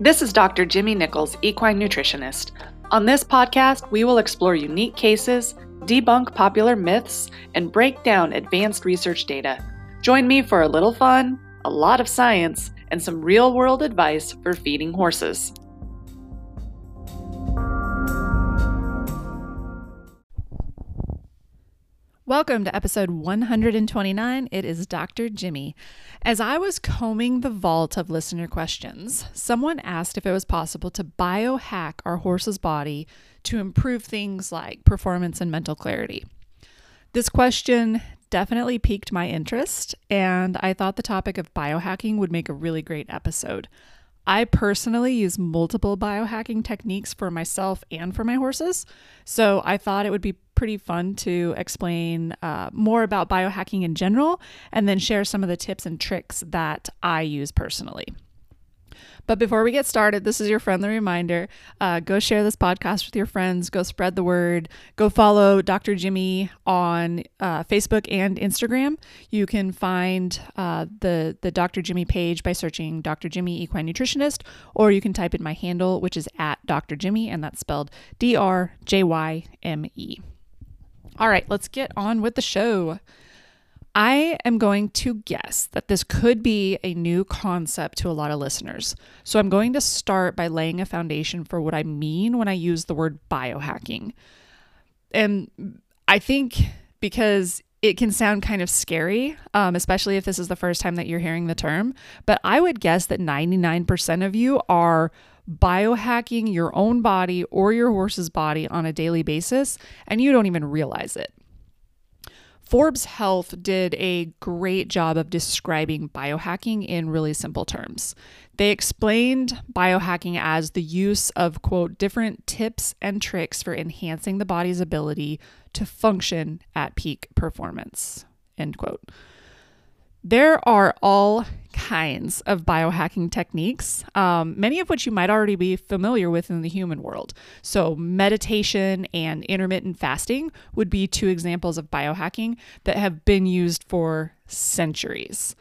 This is Dr. Jimmy Nichols, equine nutritionist. On this podcast, we will explore unique cases, debunk popular myths, and break down advanced research data. Join me for a little fun, a lot of science, and some real-world advice for feeding horses. Welcome to episode 129. It is Dr. Jimmy. As I was combing the vault of listener questions, someone asked if it was possible to biohack our horse's body to improve things like performance and mental clarity. This question definitely piqued my interest, and I thought the topic of biohacking would make a really great episode. I personally use multiple biohacking techniques for myself and for my horses, so I thought it would be pretty fun to explain more about biohacking in general and then share some of the tips and tricks that I use personally. But before we get started, this is your friendly reminder. Go share this podcast with your friends. Go spread the word. Go follow Dr. Jimmy on Facebook and Instagram. You can find the Dr. Jimmy page by searching Dr. Jimmy Equine Nutritionist, or you can type in my handle, which is at Dr. Jimmy, and that's spelled DRJYME. All right, let's get on with the show. I am going to guess that this could be a new concept to a lot of listeners. So I'm going to start by laying a foundation for what I mean when I use the word biohacking. And I think because it can sound kind of scary, especially if this is the first time that you're hearing the term, but I would guess that 99% of you are biohacking your own body or your horse's body on a daily basis, and you don't even realize it. Forbes Health did a great job of describing biohacking in really simple terms. They explained biohacking as the use of, quote, different tips and tricks for enhancing the body's ability to function at peak performance, end quote. There are all kinds of biohacking techniques, many of which you might already be familiar with in the human world. So meditation and intermittent fasting would be two examples of biohacking that have been used for centuries.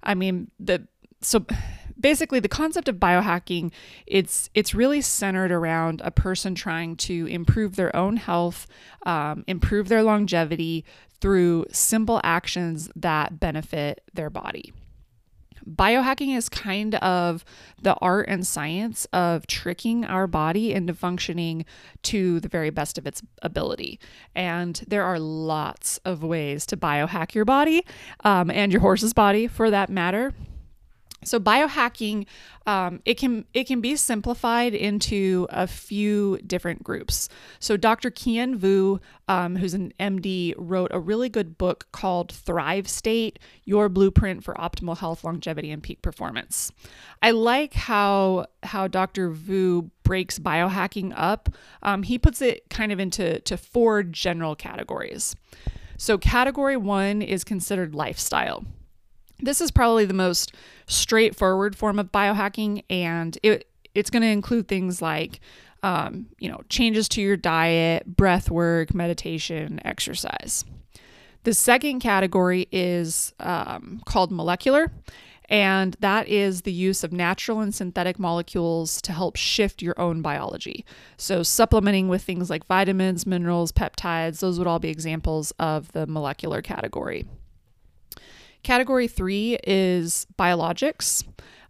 So basically the concept of biohacking, it's really centered around a person trying to improve their own health, improve their longevity through simple actions that benefit their body. Biohacking is kind of the art and science of tricking our body into functioning to the very best of its ability. And there are lots of ways to biohack your body, and your horse's body for that matter. So biohacking, it can be simplified into a few different groups. So Dr. Kian Vu, who's an MD, wrote a really good book called Thrive State: Your Blueprint for Optimal Health, Longevity, and Peak Performance. I like how Dr. Vu breaks biohacking up. He puts it kind of into four general categories. So category one is considered lifestyle. This is probably the most straightforward form of biohacking, and it's going to include things like, changes to your diet, breath work, meditation, exercise. The second category is called molecular, and that is the use of natural and synthetic molecules to help shift your own biology. So supplementing with things like vitamins, minerals, peptides, those would all be examples of the molecular category. Category 3 is biologics.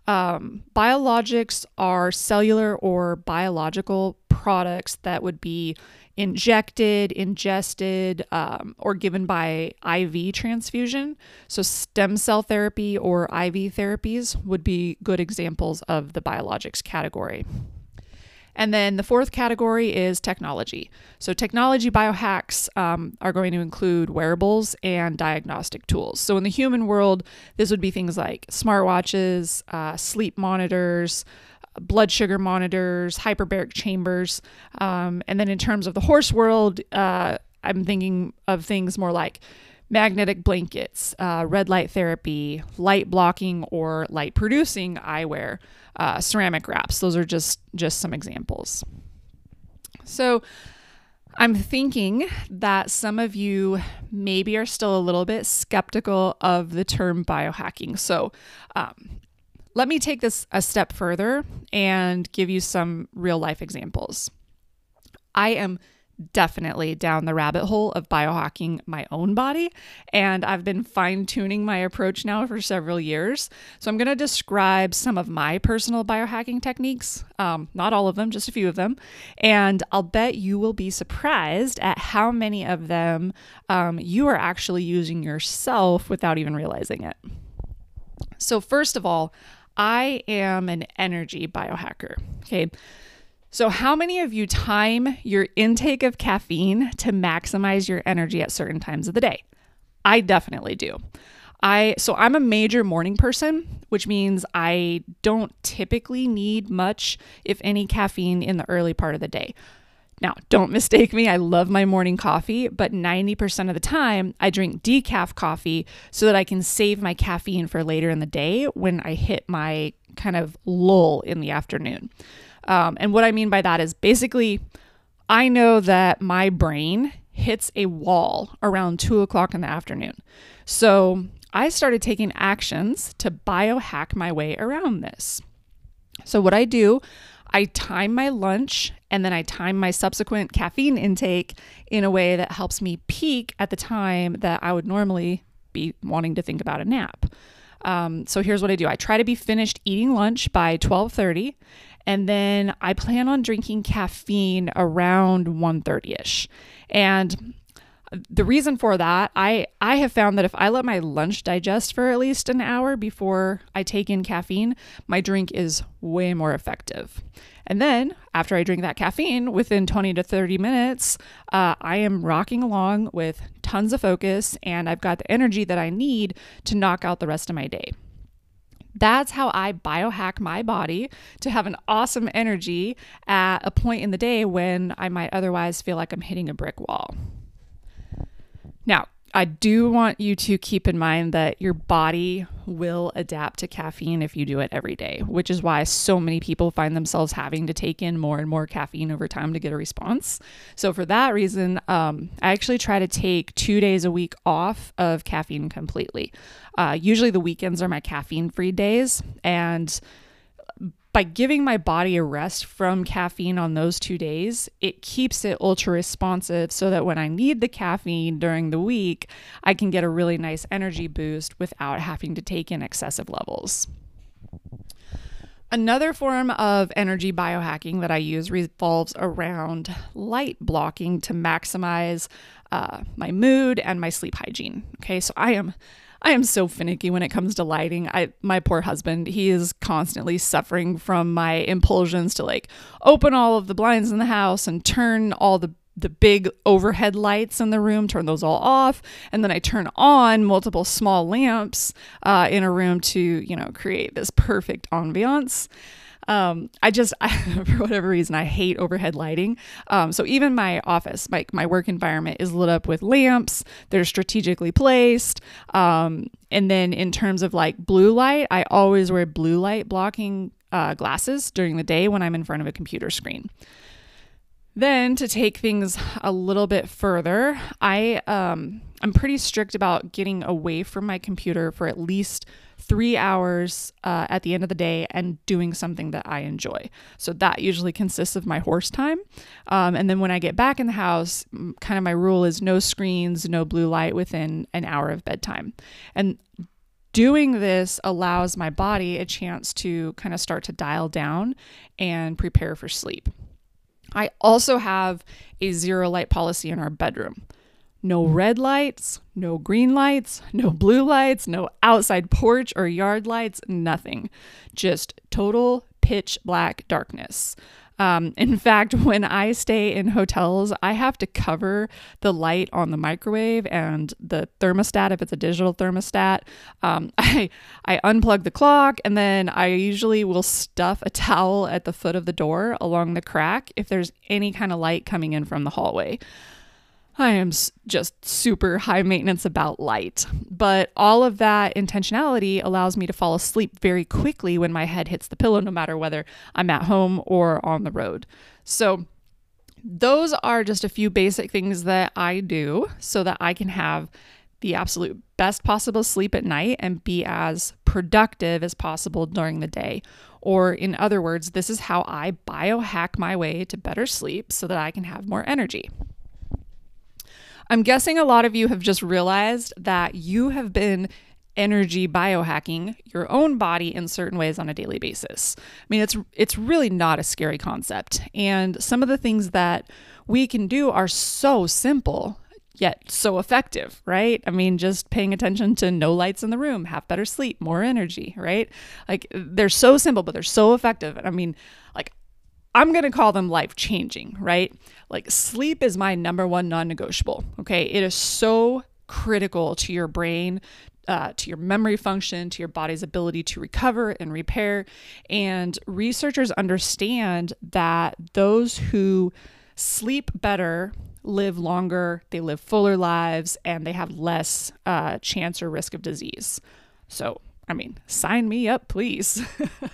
Biologics are cellular or biological products that would be injected, ingested, or given by IV transfusion. So stem cell therapy or IV therapies would be good examples of the biologics category. And then the fourth category is technology. So technology biohacks are going to include wearables and diagnostic tools. So in the human world, this would be things like smartwatches, sleep monitors, blood sugar monitors, hyperbaric chambers. And then in terms of the horse world, I'm thinking of things more like magnetic blankets, red light therapy, light blocking or light producing eyewear, ceramic wraps. Those are just some examples. So I'm thinking that some of you maybe are still a little bit skeptical of the term biohacking. So let me take this a step further and give you some real life examples. I am definitely down the rabbit hole of biohacking my own body, and I've been fine-tuning my approach now for several years. So I'm going to describe some of my personal biohacking techniques, not all of them, just a few of them, and I'll bet you will be surprised at how many of them you are actually using yourself without even realizing it. So first of all, I am an energy biohacker, okay? So how many of you time your intake of caffeine to maximize your energy at certain times of the day? I definitely do. I'm a major morning person, which means I don't typically need much, if any, caffeine in the early part of the day. Now, don't mistake me, I love my morning coffee, but 90% of the time I drink decaf coffee so that I can save my caffeine for later in the day when I hit my kind of lull in the afternoon. And what I mean by that is basically, I know that my brain hits a wall around 2:00 in the afternoon. So I started taking actions to biohack my way around this. So what I do, I time my lunch and then I time my subsequent caffeine intake in a way that helps me peak at the time that I would normally be wanting to think about a nap. So here's what I do. I try to be finished eating lunch by 12:30. And then I plan on drinking caffeine around 1:30ish. And the reason for that, I have found that if I let my lunch digest for at least an hour before I take in caffeine, my drink is way more effective. And then after I drink that caffeine, within 20 to 30 minutes, I am rocking along with tons of focus and I've got the energy that I need to knock out the rest of my day. That's how I biohack my body to have an awesome energy at a point in the day when I might otherwise feel like I'm hitting a brick wall. Now, I do want you to keep in mind that your body will adapt to caffeine if you do it every day, which is why so many people find themselves having to take in more and more caffeine over time to get a response. So for that reason, I actually try to take 2 days a week off of caffeine completely. Usually the weekends are my caffeine-free days, and by giving my body a rest from caffeine on those 2 days, it keeps it ultra responsive so that when I need the caffeine during the week, I can get a really nice energy boost without having to take in excessive levels. Another form of energy biohacking that I use revolves around light blocking to maximize my mood and my sleep hygiene. Okay, so I am so finicky when it comes to lighting. My poor husband, he is constantly suffering from my impulsions to like open all of the blinds in the house and turn all the big overhead lights in the room, turn those all off. And then I turn on multiple small lamps in a room to, create this perfect ambiance. For whatever reason, I hate overhead lighting. So even my office, my work environment is lit up with lamps. They're strategically placed. And then in terms of like blue light, I always wear blue light blocking glasses during the day when I'm in front of a computer screen. Then to take things a little bit further, I'm pretty strict about getting away from my computer for at least 3 hours at the end of the day and doing something that I enjoy. So that usually consists of my horse time. And then when I get back in the house, kind of my rule is no screens, no blue light within an hour of bedtime. And doing this allows my body a chance to kind of start to dial down and prepare for sleep. I also have a zero light policy in our bedroom. No red lights, no green lights, no blue lights, no outside porch or yard lights, nothing. Just total pitch black darkness. In fact, when I stay in hotels, I have to cover the light on the microwave and the thermostat if it's a digital thermostat. I unplug the clock, and then I usually will stuff a towel at the foot of the door along the crack if there's any kind of light coming in from the hallway. I am just super high maintenance about light, but all of that intentionality allows me to fall asleep very quickly when my head hits the pillow, no matter whether I'm at home or on the road. So those are just a few basic things that I do so that I can have the absolute best possible sleep at night and be as productive as possible during the day. Or in other words, this is how I biohack my way to better sleep so that I can have more energy. I'm guessing a lot of you have just realized that you have been energy biohacking your own body in certain ways on a daily basis. I mean, it's really not a scary concept. And some of the things that we can do are so simple, yet so effective, right? I mean, just paying attention to no lights in the room, have better sleep, more energy, right? Like, they're so simple, but they're so effective. I mean, like, I'm going to call them life-changing, right? Like, sleep is my number one non-negotiable, okay? It is so critical to your brain, to your memory function, to your body's ability to recover and repair. And researchers understand that those who sleep better live longer, they live fuller lives, and they have less chance or risk of disease. So, I mean, sign me up, please.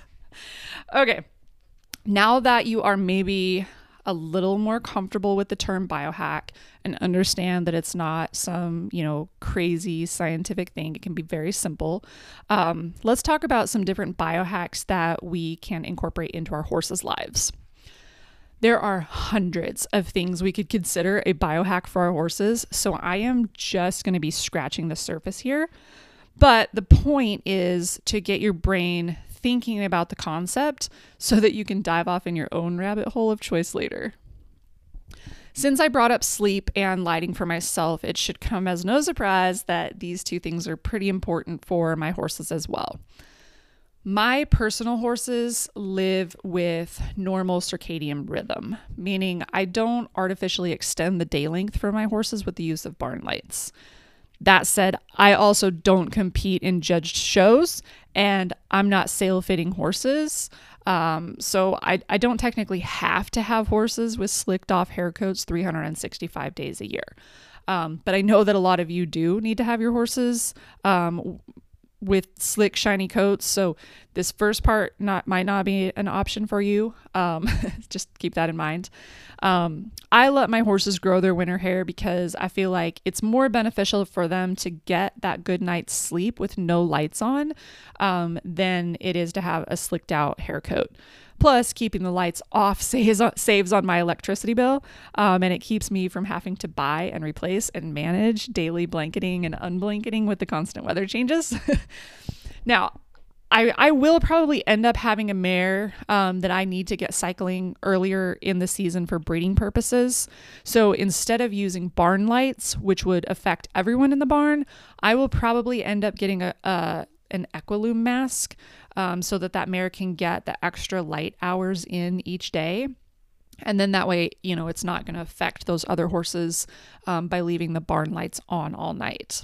Okay. Now that you are maybe a little more comfortable with the term biohack and understand that it's not some, crazy scientific thing, it can be very simple. Let's talk about some different biohacks that we can incorporate into our horses' lives. There are hundreds of things we could consider a biohack for our horses, so I am just going to be scratching the surface here. But the point is to get your brain thinking about the concept so that you can dive off in your own rabbit hole of choice later. Since I brought up sleep and lighting for myself, it should come as no surprise that these two things are pretty important for my horses as well. My personal horses live with normal circadian rhythm, meaning I don't artificially extend the day length for my horses with the use of barn lights. That said, I also don't compete in judged shows, and I'm not sale fitting horses. So I don't technically have to have horses with slicked off haircoats 365 days a year. But I know that a lot of you do need to have your horses with slick, shiny coats. So this first part might not be an option for you. Just keep that in mind. I let my horses grow their winter hair because I feel like it's more beneficial for them to get that good night's sleep with no lights on than it is to have a slicked out hair coat. Plus, keeping the lights off saves on my electricity bill, and it keeps me from having to buy and replace and manage daily blanketing and unblanketing with the constant weather changes. Now, I will probably end up having a mare that I need to get cycling earlier in the season for breeding purposes. So instead of using barn lights, which would affect everyone in the barn, I will probably end up getting an Equilume mask so that mare can get the extra light hours in each day. And then that way, it's not going to affect those other horses by leaving the barn lights on all night.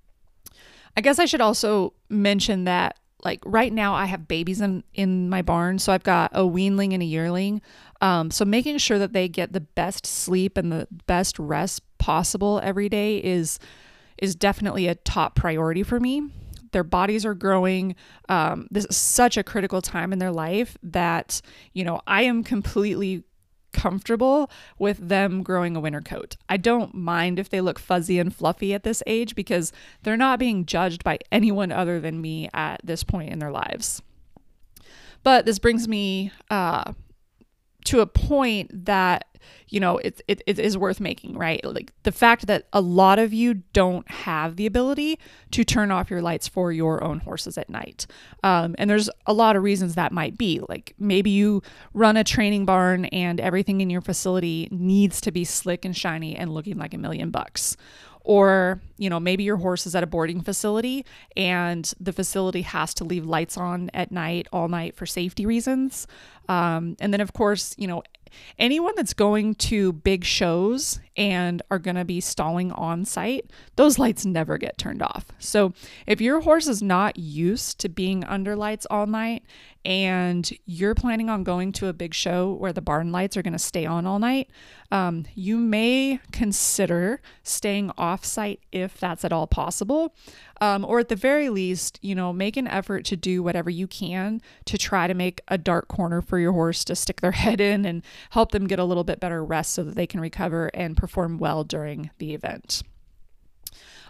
I guess I should also mention that, like, right now I have babies in my barn. So I've got a weanling and a yearling. So making sure that they get the best sleep and the best rest possible every day is definitely a top priority for me. Their bodies are growing. This is such a critical time in their life that, I am completely comfortable with them growing a winter coat. I don't mind if they look fuzzy and fluffy at this age because they're not being judged by anyone other than me at this point in their lives. But this brings me to a point that, it is worth making, right? Like the fact that a lot of you don't have the ability to turn off your lights for your own horses at night. And there's a lot of reasons that might be. Like maybe you run a training barn and everything in your facility needs to be slick and shiny and looking like $1 million. Or, maybe your horse is at a boarding facility and the facility has to leave lights on at night, all night for safety reasons. And then, of course, anyone that's going to big shows and are going to be stalling on site, those lights never get turned off. So if your horse is not used to being under lights all night and you're planning on going to a big show where the barn lights are going to stay on all night, you may consider staying off site if that's at all possible. Or at the very least, make an effort to do whatever you can to try to make a dark corner for your horse to stick their head in and help them get a little bit better rest so that they can recover and perform well during the event.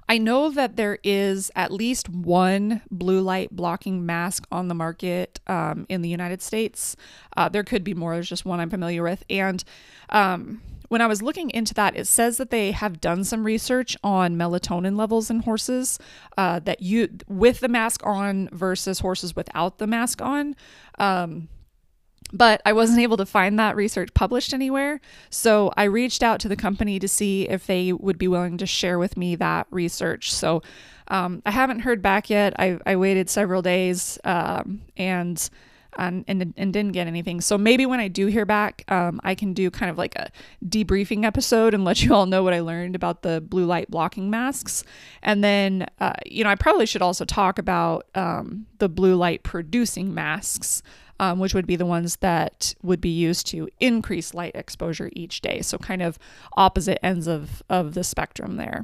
I know that there is at least one blue light blocking mask on the market in the United States. There could be more. There's just one I'm familiar with. And when I was looking into that, it says that they have done some research on melatonin levels in horses that you with the mask on versus horses without the mask on. But I wasn't able to find that research published anywhere. So I reached out to the company to see if they would be willing to share with me that research. So I haven't heard back yet. I waited several days and didn't get anything. So maybe when I do hear back, I can do kind of like a debriefing episode and let you all know what I learned about the blue light blocking masks. And then, I probably should also talk about the blue light producing masks, which would be the ones that would be used to increase light exposure each day. So kind of opposite ends of the spectrum there.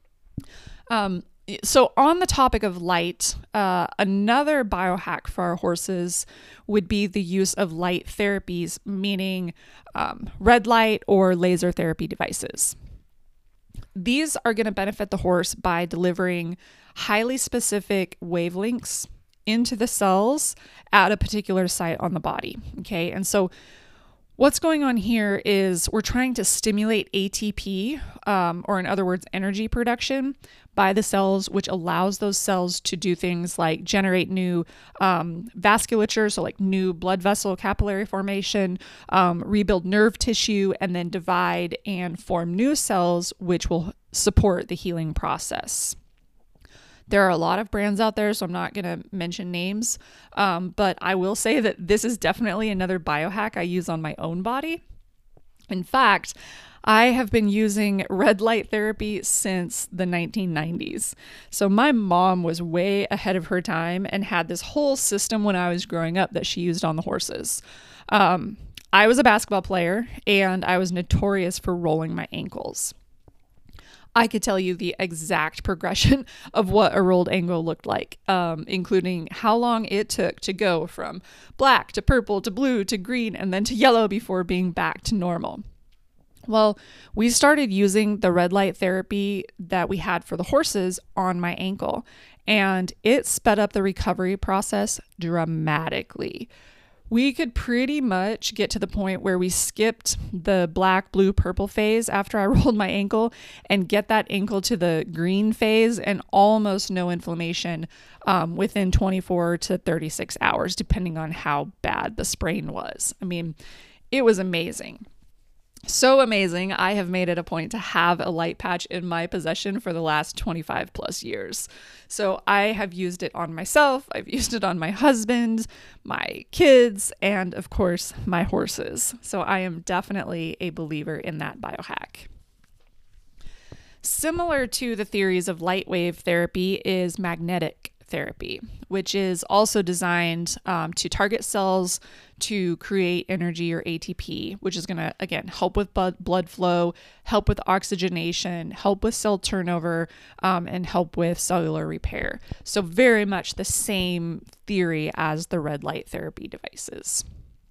So on the topic of light, another biohack for our horses would be the use of light therapies, meaning red light or laser therapy devices. These are going to benefit the horse by delivering highly specific wavelengths into the cells at a particular site on the body. Okay. And so what's going on here is we're trying to stimulate ATP, or in other words, energy production by the cells, which allows those cells to do things like generate new vasculature, so like new blood vessel capillary formation, rebuild nerve tissue, and then divide and form new cells, which will support the healing process. There are a lot of brands out there, so I'm not going to mention names, but I will say that this is definitely another biohack I use on my own body. In fact, I have been using red light therapy since the 1990s. So my mom was way ahead of her time and had this whole system when I was growing up that she used on the horses. I was a basketball player, and I was notorious for rolling my ankles. I could tell you the exact progression of what a rolled ankle looked like, including how long it took to go from black to purple to blue to green and then to yellow before being back to normal. Well, we started using the red light therapy that we had for the horses on my ankle, and it sped up the recovery process dramatically. We could pretty much get to the point where we skipped the black, blue, purple phase after I rolled my ankle and get that ankle to the green phase and almost no inflammation within 24 to 36 hours, depending on how bad the sprain was. I mean, it was amazing. So amazing, I have made it a point to have a light patch in my possession for the last 25 plus years. So I have used it on myself, I've used it on my husband, my kids, and of course, my horses. So I am definitely a believer in that biohack. Similar to the theories of light wave therapy is magnetic therapy, which is also designed to target cells to create energy or ATP, which is going to, again, help with blood flow, help with oxygenation, help with cell turnover, and help with cellular repair. So very much the same theory as the red light therapy devices.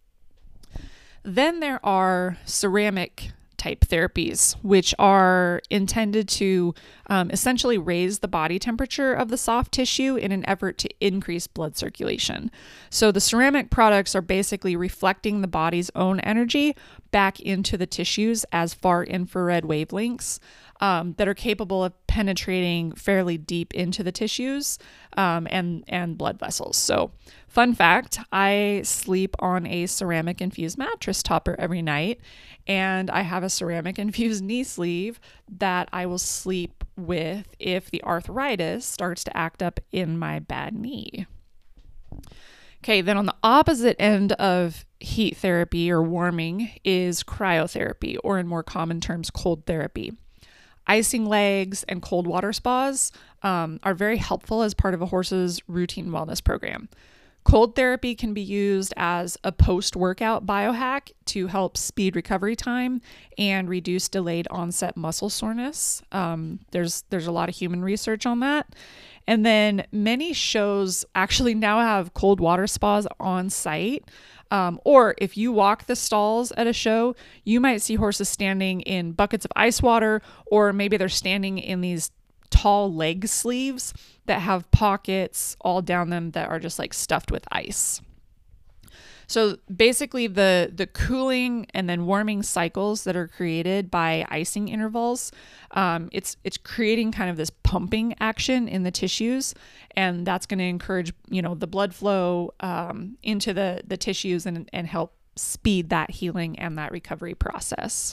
Then there are ceramic type therapies, which are intended to essentially raise the body temperature of the soft tissue in an effort to increase blood circulation. So the ceramic products are basically reflecting the body's own energy back into the tissues as far infrared wavelengths that are capable of penetrating fairly deep into the tissues and blood vessels. So fun fact, I sleep on a ceramic infused mattress topper every night, and I have a ceramic infused knee sleeve that I will sleep with if the arthritis starts to act up in my bad knee. Okay, then on the opposite end of heat therapy or warming is cryotherapy, or in more common terms, cold therapy. Icing legs and cold water spas are very helpful as part of a horse's routine wellness program. Cold therapy can be used as a post-workout biohack to help speed recovery time and reduce delayed onset muscle soreness. There's a lot of human research on that. And then many shows actually now have cold water spas on site. Or if you walk the stalls at a show, you might see horses standing in buckets of ice water, or maybe they're standing in these tall leg sleeves that have pockets all down them that are just like stuffed with ice. So basically the cooling and then warming cycles that are created by icing intervals, it's creating kind of this pumping action in the tissues, and that's going to encourage, the blood flow into the tissues and help speed that healing and that recovery process.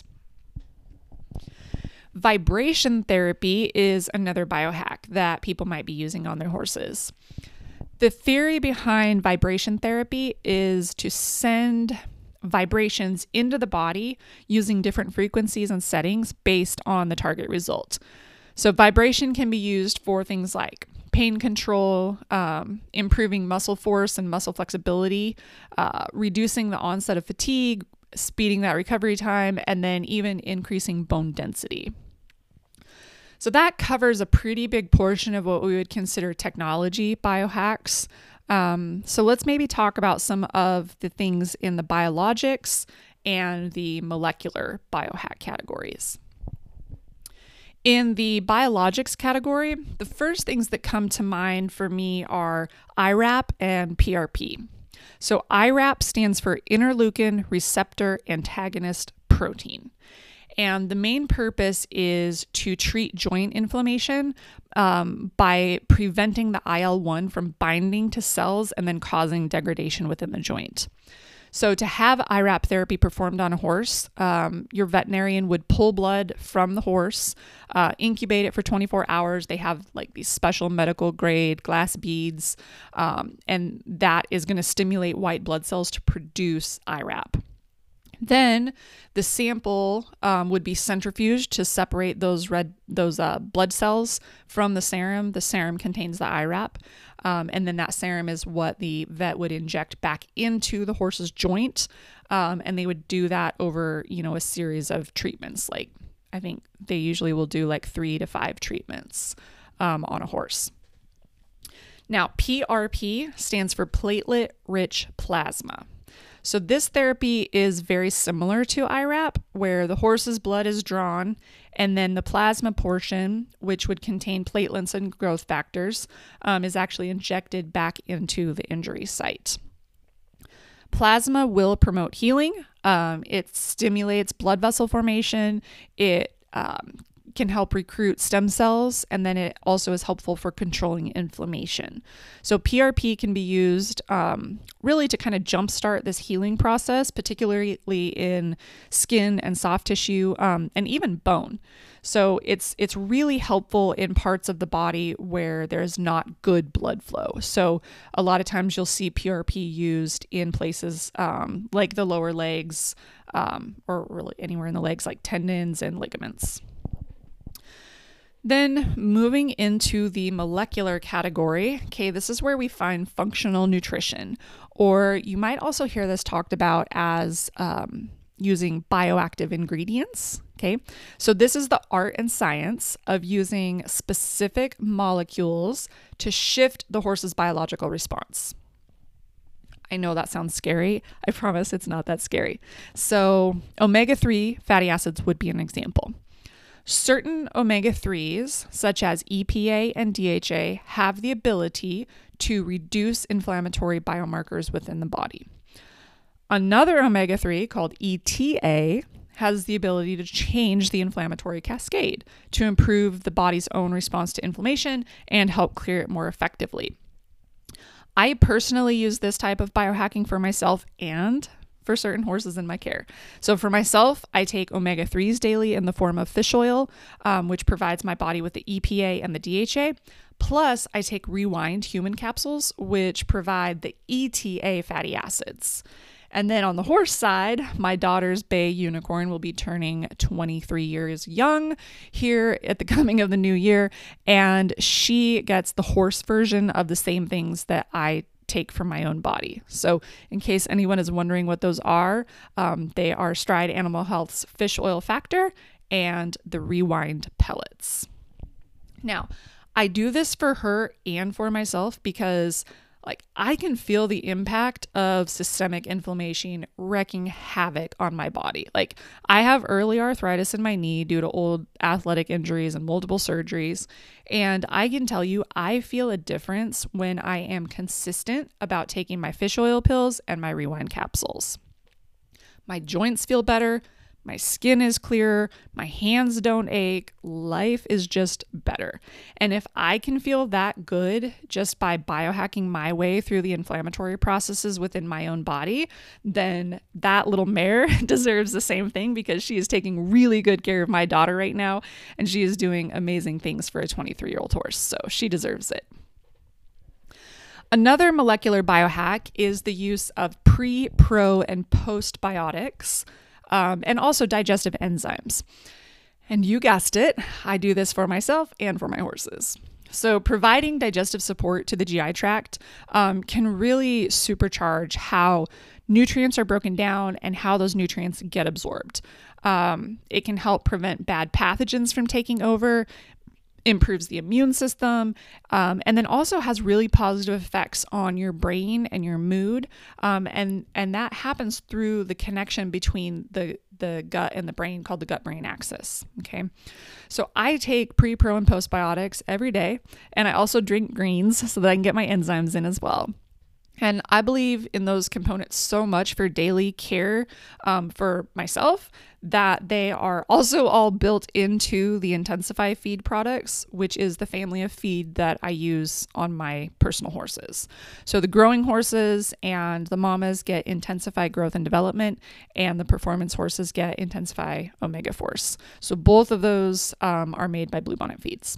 Vibration therapy is another biohack that people might be using on their horses. The theory behind vibration therapy is to send vibrations into the body using different frequencies and settings based on the target result. So vibration can be used for things like pain control, improving muscle force and muscle flexibility, reducing the onset of fatigue, speeding that recovery time, and then even increasing bone density. So that covers a pretty big portion of what we would consider technology biohacks. So let's maybe talk about some of the things in the biologics and the molecular biohack categories. In the biologics category, the first things that come to mind for me are IRAP and PRP. So IRAP stands for interleukin receptor antagonist protein. And the main purpose is to treat joint inflammation by preventing the IL-1 from binding to cells and then causing degradation within the joint. So to have IRAP therapy performed on a horse, your veterinarian would pull blood from the horse, incubate it for 24 hours. They have like these special medical grade glass beads, and that is going to stimulate white blood cells to produce IRAP. Then the sample would be centrifuged to separate those blood cells from the serum. The serum contains the IRAP, and then that serum is what the vet would inject back into the horse's joint, and they would do that over a series of treatments. Like I think they usually will do like 3 to 5 treatments on a horse. Now PRP stands for platelet-rich plasma. So this therapy is very similar to IRAP, where the horse's blood is drawn, and then the plasma portion, which would contain platelets and growth factors, is actually injected back into the injury site. Plasma will promote healing. It stimulates blood vessel formation. It can help recruit stem cells, and then it also is helpful for controlling inflammation. So PRP can be used really to kind of jumpstart this healing process, particularly in skin and soft tissue, and even bone. So it's really helpful in parts of the body where there's not good blood flow. So a lot of times you'll see PRP used in places like the lower legs, or really anywhere in the legs, like tendons and ligaments. Then moving into the molecular category, okay, this is where we find functional nutrition, or you might also hear this talked about as using bioactive ingredients, okay? So this is the art and science of using specific molecules to shift the horse's biological response. I know that sounds scary. I promise it's not that scary. So omega-3 fatty acids would be an example. Certain omega-3s, such as EPA and DHA, have the ability to reduce inflammatory biomarkers within the body. Another omega-3, called ETA, has the ability to change the inflammatory cascade to improve the body's own response to inflammation and help clear it more effectively. I personally use this type of biohacking for myself and for certain horses in my care. So for myself, I take omega-3s daily in the form of fish oil, which provides my body with the EPA and the DHA. Plus, I take Rewind human capsules, which provide the ETA fatty acids. And then on the horse side, my daughter's bay unicorn will be turning 23 years young here at the coming of the new year. And she gets the horse version of the same things that I take from my own body. So in case anyone is wondering what those are, they are Stride Animal Health's fish oil factor and the Rewind pellets. Now, I do this for her and for myself because Like, I can feel the impact of systemic inflammation wreaking havoc on my body. Like, I have early arthritis in my knee due to old athletic injuries and multiple surgeries. And I can tell you, I feel a difference when I am consistent about taking my fish oil pills and my Rewind capsules. My joints feel better. My skin is clearer, my hands don't ache, life is just better. And if I can feel that good just by biohacking my way through the inflammatory processes within my own body, then that little mare deserves the same thing, because she is taking really good care of my daughter right now, and she is doing amazing things for a 23-year-old horse, so she deserves it. Another molecular biohack is the use of pre, pro, and postbiotics. And also digestive enzymes. And you guessed it, I do this for myself and for my horses. So providing digestive support to the GI tract can really supercharge how nutrients are broken down and how those nutrients get absorbed. It can help prevent bad pathogens from taking over, improves the immune system, and then also has really positive effects on your brain and your mood. And that happens through the connection between the gut and the brain, called the gut-brain axis. Okay. So I take pre, pro, and postbiotics every day. And I also drink greens so that I can get my enzymes in as well. And I believe in those components so much for daily care for myself, that they are also all built into the Intensify feed products, which is the family of feed that I use on my personal horses. So the growing horses and the mamas get Intensify Growth and Development, and the performance horses get Intensify Omega Force. So both of those are made by Bluebonnet Feeds.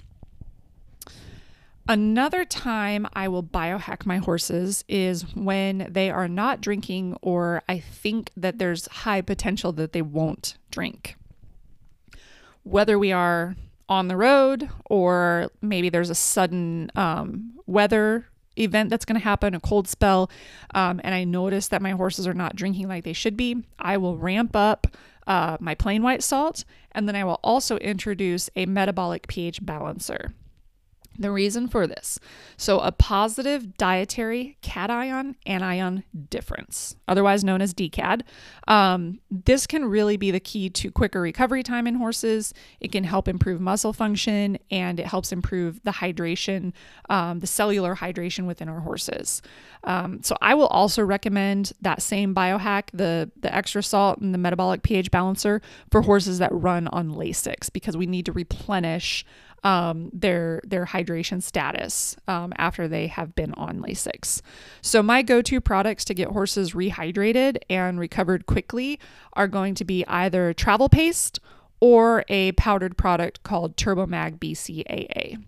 Another time I will biohack my horses is when they are not drinking, or I think that there's high potential that they won't drink. Whether we are on the road, or maybe there's a sudden weather event that's going to happen, a cold spell, and I notice that my horses are not drinking like they should be, I will ramp up my plain white salt, and then I will also introduce a metabolic pH balancer. The reason for this: so a positive dietary cation-anion difference, otherwise known as DCAD. This can really be the key to quicker recovery time in horses. It can help improve muscle function, and it helps improve the hydration, the cellular hydration within our horses. So I will also recommend that same biohack, the extra salt and the metabolic pH balancer, for horses that run on Lasix, because we need to replenish their hydration status after they have been on Lasix. So my go-to products to get horses rehydrated and recovered quickly are going to be either Travel Paste or a powdered product called TurboMag BCAA.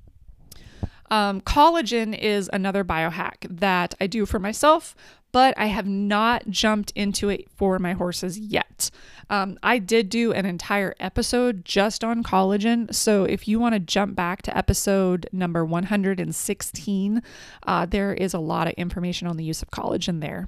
Collagen is another biohack that I do for myself, but I have not jumped into it for my horses yet. I did do an entire episode just on collagen, so if you want to jump back to episode number 116, there is a lot of information on the use of collagen there.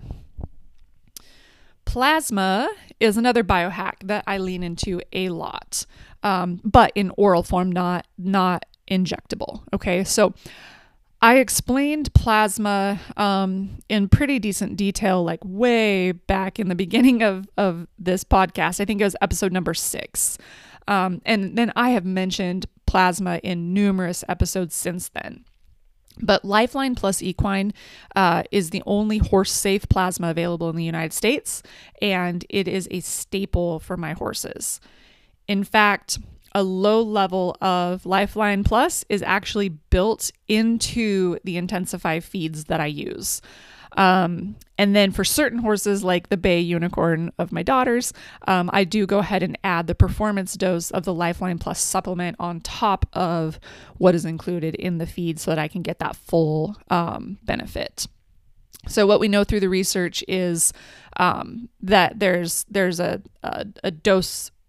Plasma is another biohack that I lean into a lot, but in oral form, not injectable. Okay, so I explained plasma in pretty decent detail, like way back in the beginning of this podcast. I think it was episode number 6. And then I have mentioned plasma in numerous episodes since then. But Lifeline Plus Equine is the only horse-safe plasma available in the United States, and it is a staple for my horses. In fact, a low level of Lifeline Plus is actually built into the Intensify feeds that I use. And then for certain horses, like the Bay Unicorn of my daughters, I do go ahead and add the performance dose of the Lifeline Plus supplement on top of what is included in the feed, so that I can get that full benefit. So what we know through the research is that there's a dose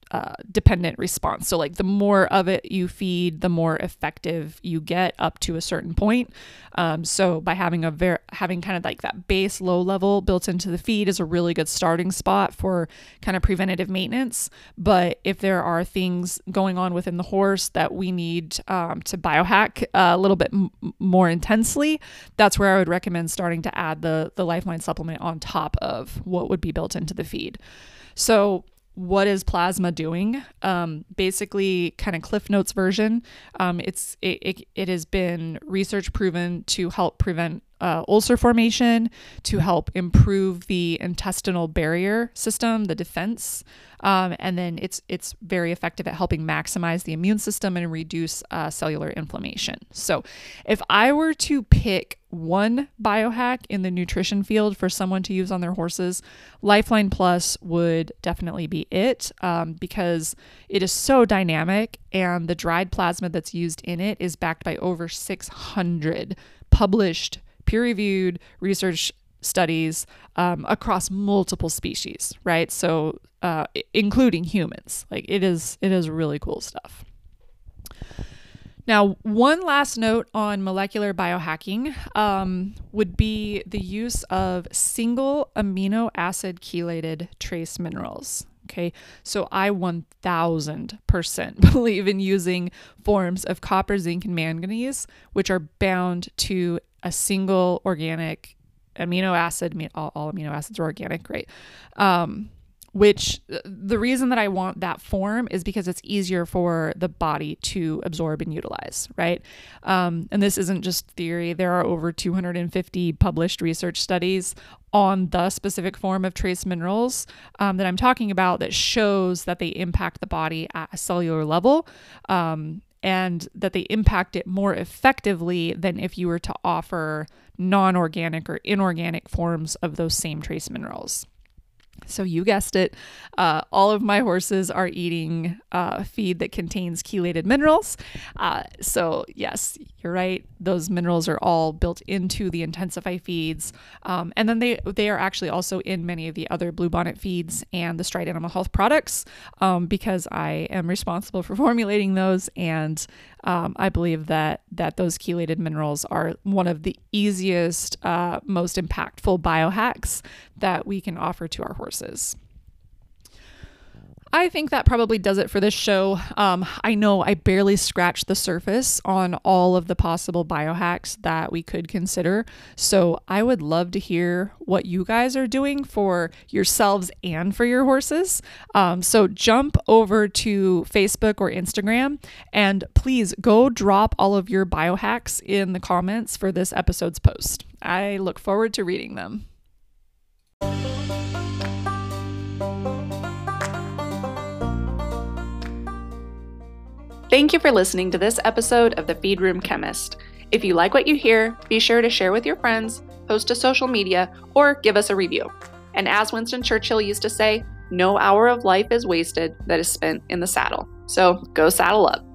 dependent response. So like the more of it you feed, the more effective you get up to a certain point. So by having having kind of like that base low level built into the feed is a really good starting spot for kind of preventative maintenance. But if there are things going on within the horse that we need to biohack a little bit more intensely, that's where I would recommend starting to add the Lifeline supplement on top of what would be built into the feed. So what is plasma doing? Basically, kind of Cliff Notes version. It has been research proven to help prevent ulcer formation, to help improve the intestinal barrier system, the defense, and then it's very effective at helping maximize the immune system and reduce cellular inflammation. So, if I were to pick one biohack in the nutrition field for someone to use on their horses, Lifeline Plus would definitely be it, because it is so dynamic, and the dried plasma that's used in it is backed by over 600 published peer-reviewed research studies across multiple species, right? So including humans. Like it is really cool stuff. Now, one last note on molecular biohacking would be the use of single amino acid chelated trace minerals. Okay, so I 1000% believe in using forms of copper, zinc, and manganese, which are bound to a single organic amino acid. All amino acids are organic, right? Which the reason that I want that form is because it's easier for the body to absorb and utilize, right? And this isn't just theory. There are over 250 published research studies on the specific form of trace minerals that I'm talking about that shows that they impact the body at a cellular level, and that they impact it more effectively than if you were to offer non-organic or inorganic forms of those same trace minerals. So you guessed it, all of my horses are eating feed that contains chelated minerals. So yes, you're right. Those minerals are all built into the Intensify feeds. And then they are actually also in many of the other Bluebonnet feeds and the Stride Animal Health products, because I am responsible for formulating those. And I believe that those chelated minerals are one of the easiest, most impactful biohacks that we can offer to our horses. I think that probably does it for this show. I know I barely scratched the surface on all of the possible biohacks that we could consider. So I would love to hear what you guys are doing for yourselves and for your horses. So jump over to Facebook or Instagram and please go drop all of your biohacks in the comments for this episode's post. I look forward to reading them. Thank you for listening to this episode of The Feed Room Chemist. If you like what you hear, be sure to share with your friends, post to social media, or give us a review. And as Winston Churchill used to say, no hour of life is wasted that is spent in the saddle. So go saddle up.